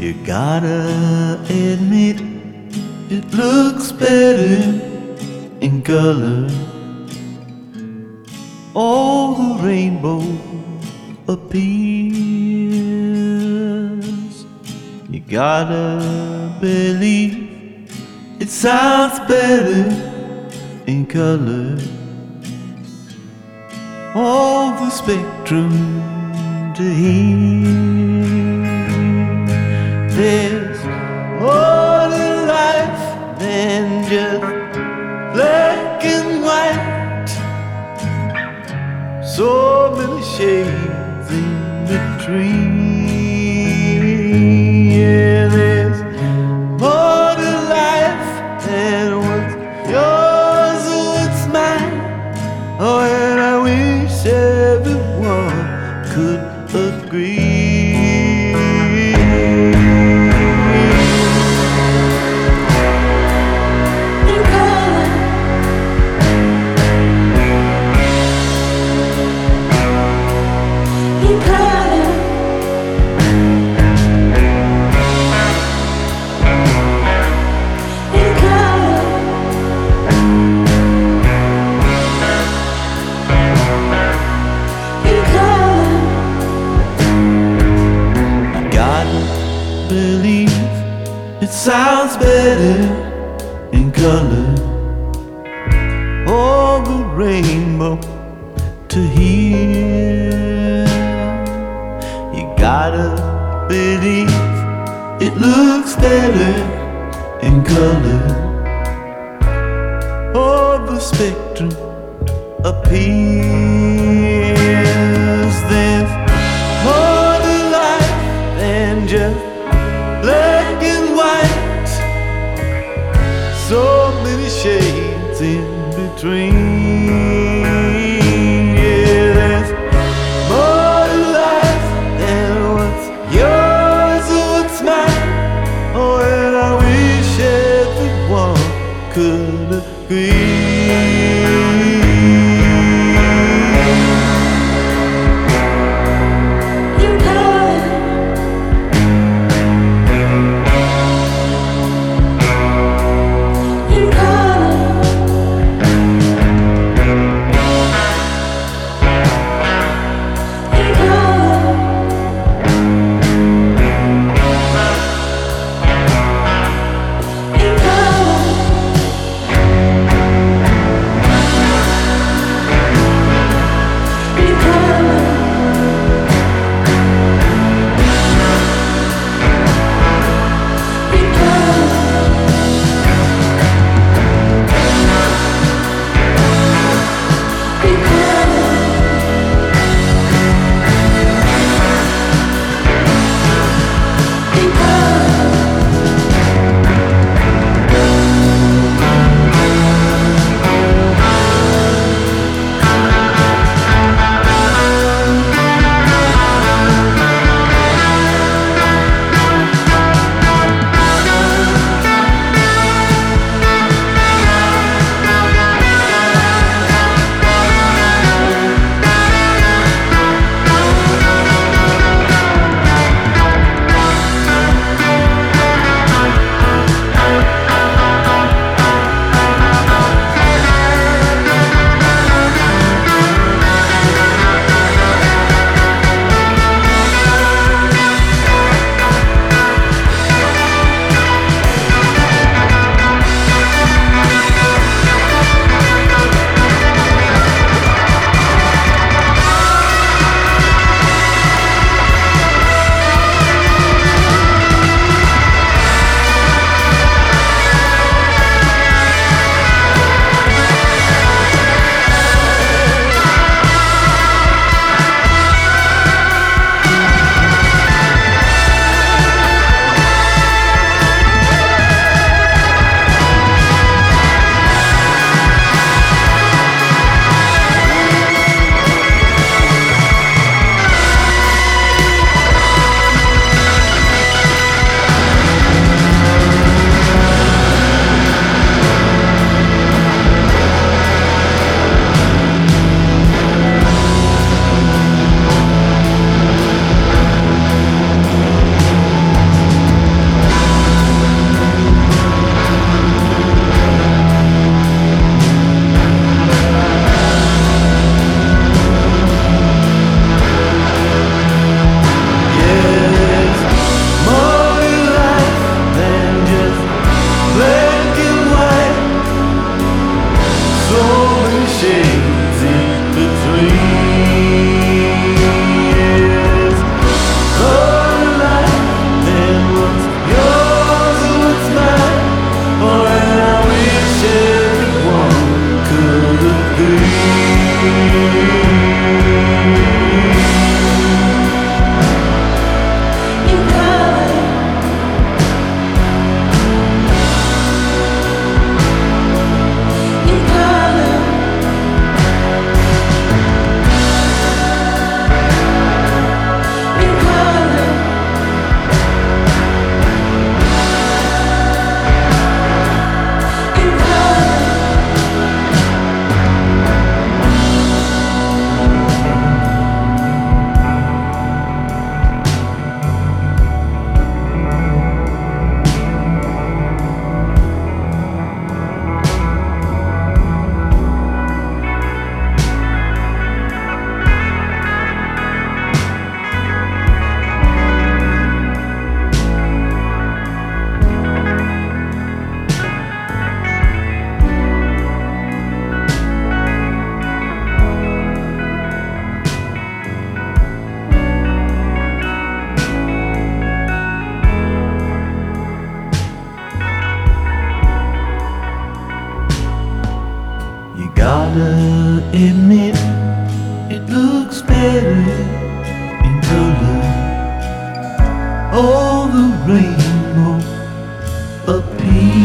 You gotta admit it looks better in color. All the rainbow appears. You gotta believe it sounds better in color. All the spectrum to hear. There's more to life than just black and white. So many shades in between. Yeah, there's more to life than what's yours or what's mine. Oh, and I wish everyone could agree. Believe it sounds better in color. All the rainbow to hear. You gotta believe it looks better in color. All the spectrum appears. There's more to life than just black and white. So many shades in between. Yeah, there's more to life than what's yours or what's mine. Oh, and I wish everyone could agree. admit it looks better in color. All the rainbow appears.